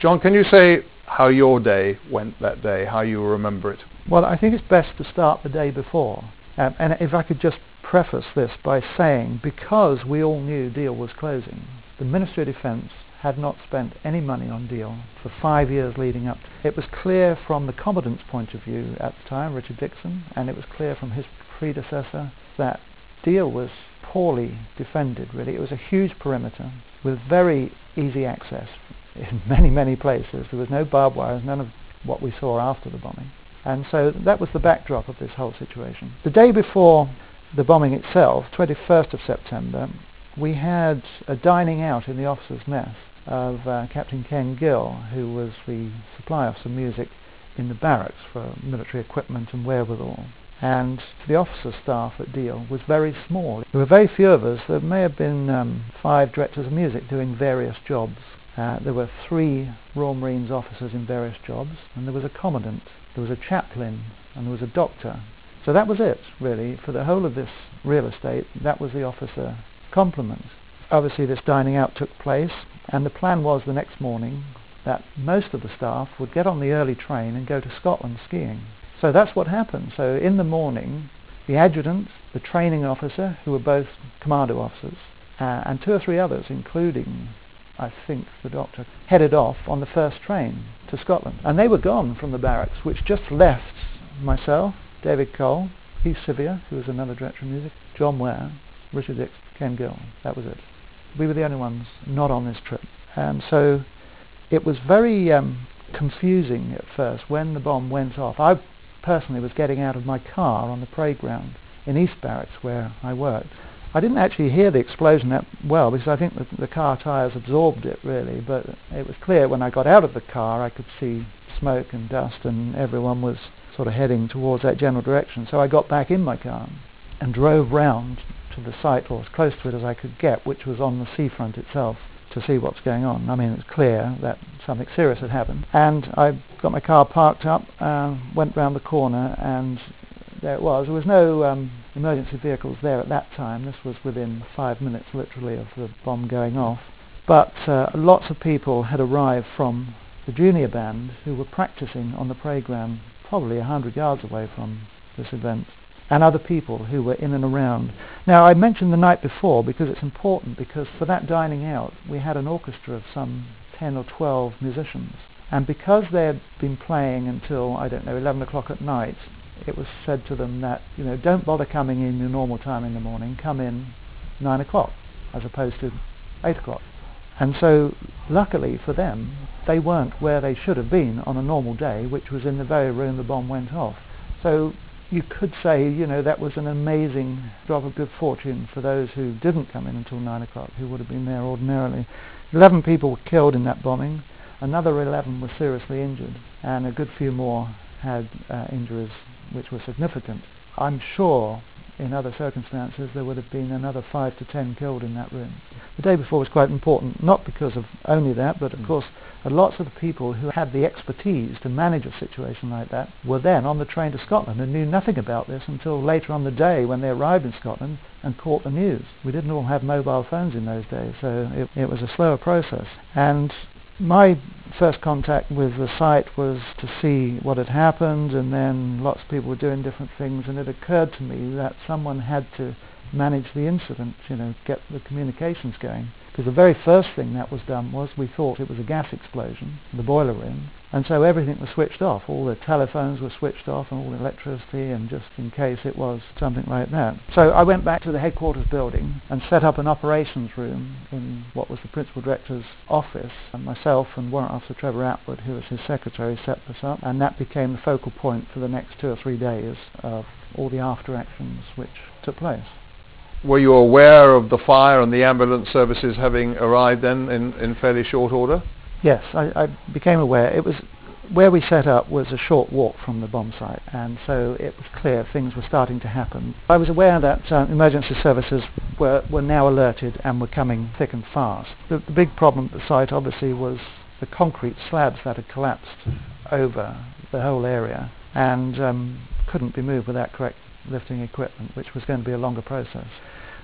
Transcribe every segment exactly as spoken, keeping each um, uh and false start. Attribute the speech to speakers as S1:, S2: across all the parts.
S1: John, can you say how your day went that day, how you remember it?
S2: Well, I think it's best to start the day before. Um, and if I could just preface this by saying, because we all knew Deal was closing, the Ministry of Defence had not spent any money on Deal for five years leading up. It was clear from the Commandant's point of view at the time, Richard Dixon, and it was clear from his predecessor that Deal was poorly defended, really. It was a huge perimeter with very easy access in many, many places. There was no barbed wire, none of what we saw after the bombing. And so that was the backdrop of this whole situation. The day before the bombing itself, twenty-first of September, we had a dining out in the officers' mess of uh, Captain Ken Gill, who was the supply officer of music in the barracks for military equipment and wherewithal. And the officer staff at Deal was very small. There were very few of us. There may have been um, five directors of music doing various jobs. Uh, there were three Royal Marines officers in various jobs, and there was a commandant, there was a chaplain, and there was a doctor. So that was it, really, for the whole of this real estate. That was the officer complement. Obviously this dining out took place, and the plan was the next morning that most of the staff would get on the early train and go to Scotland skiing. So that's what happened. So in the morning, the adjutant, the training officer, who were both commando officers, uh, and two or three others, including, I think, the doctor, headed off on the first train to Scotland. And they were gone from the barracks, which just left myself, David Cole, Heath Sevier, who was another director of music, John Ware, Richard Dixon, Ken Gill. That was it. We were the only ones not on this trip. And so it was very um, confusing at first when the bomb went off. I personally was getting out of my car on the parade ground in East Barracks where I worked. I didn't actually hear the explosion that well because I think the, the car tyres absorbed it really, but it was clear when I got out of the car I could see smoke and dust and everyone was sort of heading towards that general direction. So I got back in my car and drove round to the site, or as close to it as I could get, which was on the seafront itself, to see what's going on. I mean, it was clear that something serious had happened. And I got my car parked up, uh, went round the corner, and there it was. There was no um, emergency vehicles there at that time. This was within five minutes, literally, of the bomb going off. But uh, lots of people had arrived from the junior band who were practicing on the parade ground, probably a hundred yards away from this event, and other people who were in and around. Now, I mentioned the night before because it's important, because for that dining out we had an orchestra of some ten or twelve musicians, and because they had been playing until, I don't know, eleven o'clock at night, it was said to them that, you know, don't bother coming in your normal time in the morning, come in nine o'clock as opposed to eight o'clock. And so luckily for them, they weren't where they should have been on a normal day, which was in the very room the bomb went off. So you could say, you know, that was an amazing drop of good fortune for those who didn't come in until nine o'clock, who would have been there ordinarily. Eleven people were killed in that bombing, another eleven were seriously injured, and a good few more had uh, injuries which were significant. I'm sure in other circumstances there would have been another five to ten killed in that room. The day before was quite important, not because of only that, but of mm. course uh, lots of the people who had the expertise to manage a situation like that were then on the train to Scotland and knew nothing about this until later on the day when they arrived in Scotland and caught the news. We didn't all have mobile phones in those days, so it, it was a slower process. And my first contact with the site was to see what had happened, and then lots of people were doing different things, and it occurred to me that someone had to manage the incident, you know, get the communications going. Because the very first thing that was done was we thought it was a gas explosion, the boiler room, and so everything was switched off. All the telephones were switched off and all the electricity, and just in case it was something like that. So I went back to the headquarters building and set up an operations room in what was the principal director's office, and myself and Warrant Officer Trevor Atwood, who was his secretary, set this up, and that became the focal point for the next two or three days of all the after actions which took place.
S1: Were you aware of the fire and the ambulance services having arrived then in, in fairly short order?
S2: Yes, I, I became aware. It was where we set up was a short walk from the bomb site, and so it was clear things were starting to happen. I was aware that uh, emergency services were, were now alerted and were coming thick and fast. The, the big problem at the site obviously was the concrete slabs that had collapsed over the whole area and um, couldn't be moved without correct lifting equipment, which was going to be a longer process.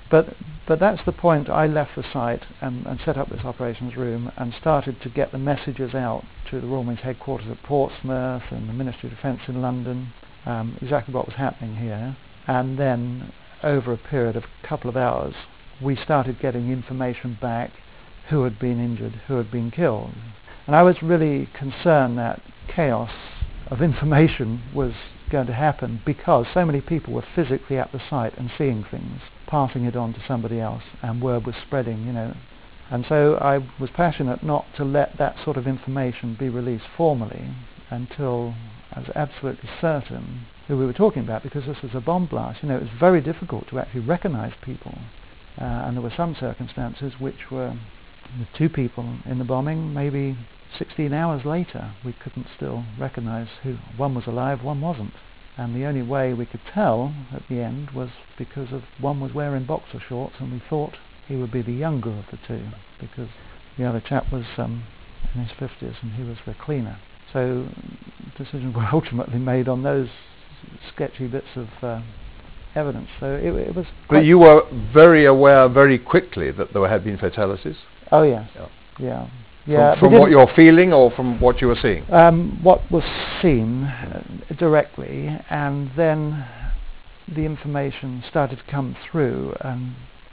S2: But but that's the point. I left the site and, and set up this operations room and started to get the messages out to the Royal Marines headquarters at Portsmouth and the Ministry of Defence in London, um, exactly what was happening here. And then over a period of a couple of hours, we started getting information back, who had been injured, who had been killed. And I was really concerned that chaos of information was going to happen because so many people were physically at the site and seeing things, passing it on to somebody else, and word was spreading, you know. And so I was passionate not to let that sort of information be released formally until I was absolutely certain who we were talking about, because this was a bomb blast. You know, it was very difficult to actually recognize people. Uh, and there were some circumstances which were, the two people in the bombing, maybe sixteen hours later, we couldn't still recognize who. One was alive, one wasn't. And the only way we could tell at the end was because of one was wearing boxer shorts, and we thought he would be the younger of the two, because the other chap was um, in his fifties and he was the cleaner. So decisions were ultimately made on those sketchy bits of uh, evidence. So it, it was.
S1: But you were very aware very quickly that there had been fatalities?
S2: Oh yes,
S1: yeah.
S2: yeah.
S1: From,
S2: yeah,
S1: from what you're feeling or from what you were seeing?
S2: Um, what was seen uh, directly, and then the information started to come through. And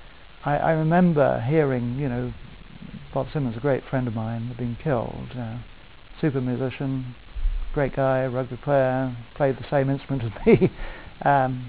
S2: I, I remember hearing, you know, Bob Simmons, a great friend of mine, had been killed. Uh, super musician, great guy, rugby player, played the same instrument as me. um,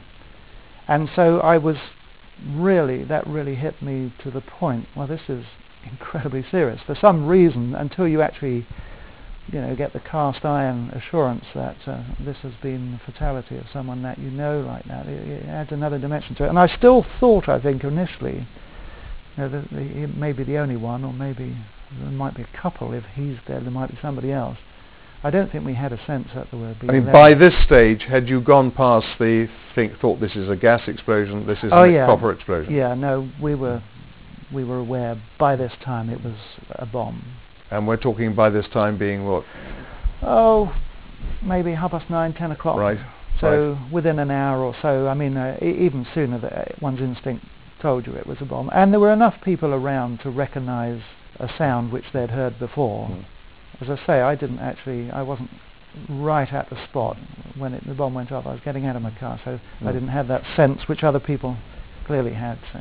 S2: and so I was really, that really hit me to the point, well, this is incredibly serious. For some reason, until you actually, you know, get the cast iron assurance that uh, this has been the fatality of someone that you know like that, it, it adds another dimension to it. And I still thought, I think, initially, you know, that the, he may be the only one, or maybe there might be a couple. If he's dead, there might be somebody else. I don't think we had a sense that there would be.
S1: I mean, by this stage, had you gone past the think, thought this is a gas explosion, this is
S2: oh,
S1: a
S2: yeah.
S1: proper explosion?
S2: Yeah, no, we were. We were aware by this time it was a bomb.
S1: And we're talking by this time being what?
S2: Oh, maybe half past nine, ten o'clock.
S1: Right.
S2: So
S1: right.
S2: within an hour or so, I mean, uh, e- even sooner, that one's instinct told you it was a bomb. And there were enough people around to recognize a sound which they'd heard before. Mm. As I say, I didn't actually, I wasn't right at the spot when it, the bomb went off. I was getting out of my car, so mm. I didn't have that sense which other people clearly had. So.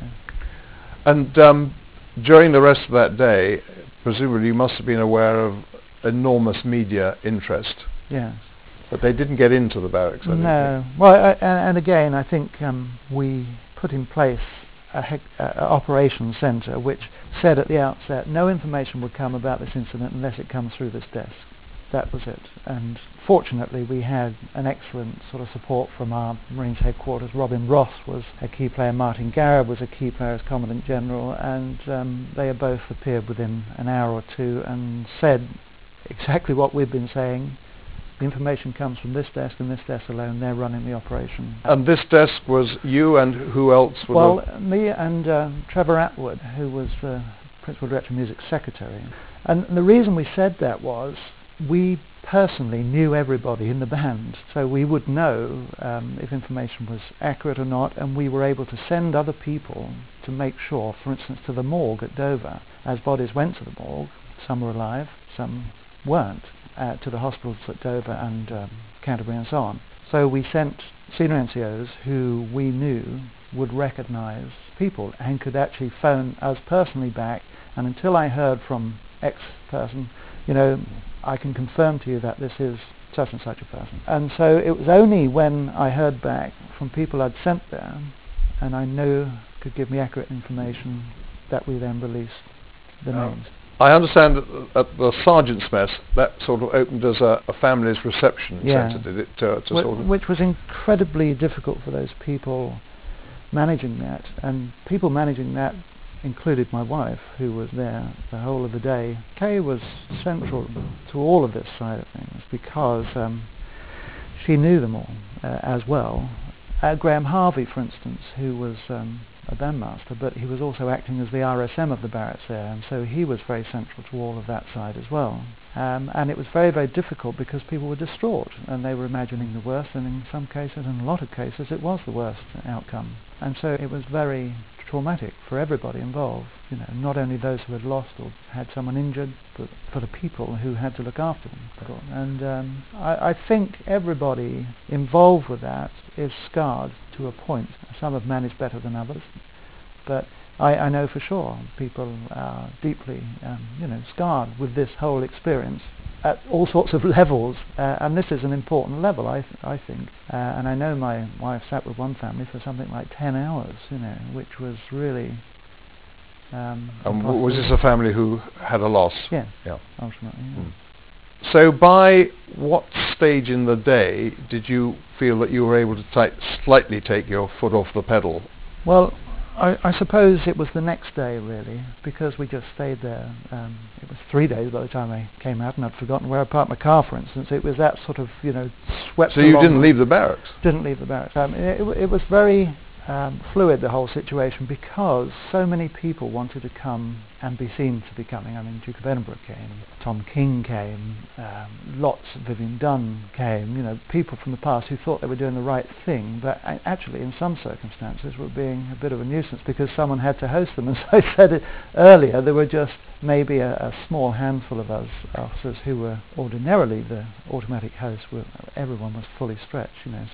S1: And um, during the rest of that day, presumably you must have been aware of enormous media interest.
S2: Yes. But
S1: they didn't get into the barracks, I
S2: No. Well, I, and, and again, I think um, we put in place a, hec- a operations centre which said at the outset no information would come about this incident unless it comes through this desk. That was it. And fortunately we had an excellent sort of support from our Marines headquarters. Robin Ross was a key player, Martin Garrett was a key player as Commandant General, and um, they had both appeared within an hour or two and said exactly what we've been saying. The information comes from this desk and this desk alone. They're running the operation.
S1: And this desk was you and who else? Were
S2: well,
S1: the
S2: me and uh, Trevor Atwood, who was the Principal Director of Music Secretary. And the reason we said that was we personally knew everybody in the band, so we would know um, if information was accurate or not, and we were able to send other people to make sure, for instance, to the morgue at Dover. As bodies went to the morgue, some were alive, some weren't, uh, to the hospitals at Dover and um, Canterbury and so on. So we sent senior N C Os who we knew would recognise people and could actually phone us personally back, and until I heard from X person, you know, I can confirm to you that this is such and such a person. And so it was only when I heard back from people I'd sent there, and I knew could give me accurate information, that we then released the
S1: oh.
S2: names.
S1: I understand that at the Sergeant's Mess, that sort of opened as a, a family's reception
S2: yeah.
S1: centre, did it? To, to
S2: Wh-
S1: sort of
S2: which was incredibly difficult for those people managing that, and people managing that included my wife, who was there the whole of the day. Kay was central to all of this side of things because um, she knew them all uh, as well. Uh, Graham Harvey, for instance, who was um, a bandmaster, but he was also acting as the R S M of the barracks there, and so he was very central to all of that side as well. Um, and it was very, very difficult because people were distraught and they were imagining the worst, and in some cases, in a lot of cases, it was the worst outcome. And so it was very traumatic for everybody involved. You know, not only those who had lost or had someone injured, but for the people who had to look after them. And um, I, I think everybody involved with that is scarred to a point. Some have managed better than others, but I, I know for sure people are deeply, um, you know, scarred with this whole experience at all sorts of levels, uh, and this is an important level, I, th- I think. Uh, and I know my wife sat with one family for something like ten hours, you know, which was really. Um,
S1: and w- was this a family who had a loss?
S2: Yeah,
S1: yeah.
S2: ultimately. Yeah.
S1: Mm. So by what stage in the day did you feel that you were able to t- slightly take your foot off the pedal?
S2: Well, I, I suppose it was the next day, really, because we just stayed there. Um, it was three days by the time I came out, and I'd forgotten where I parked my car, for instance. It was that sort of, you know, swept
S1: So you
S2: along.
S1: didn't leave the barracks?
S2: Didn't leave the barracks. Um, it, it, it was very um, fluid, the whole situation, because so many people wanted to come and be seen to be coming. I mean, Duke of Edinburgh came, Tom King came, um, lots, Vivian Dunn came, you know, people from the past who thought they were doing the right thing, but a- actually in some circumstances were being a bit of a nuisance because someone had to host them. As I said it earlier, there were just maybe a, a small handful of us officers who were ordinarily the automatic hosts. Were, everyone was fully stretched, you know,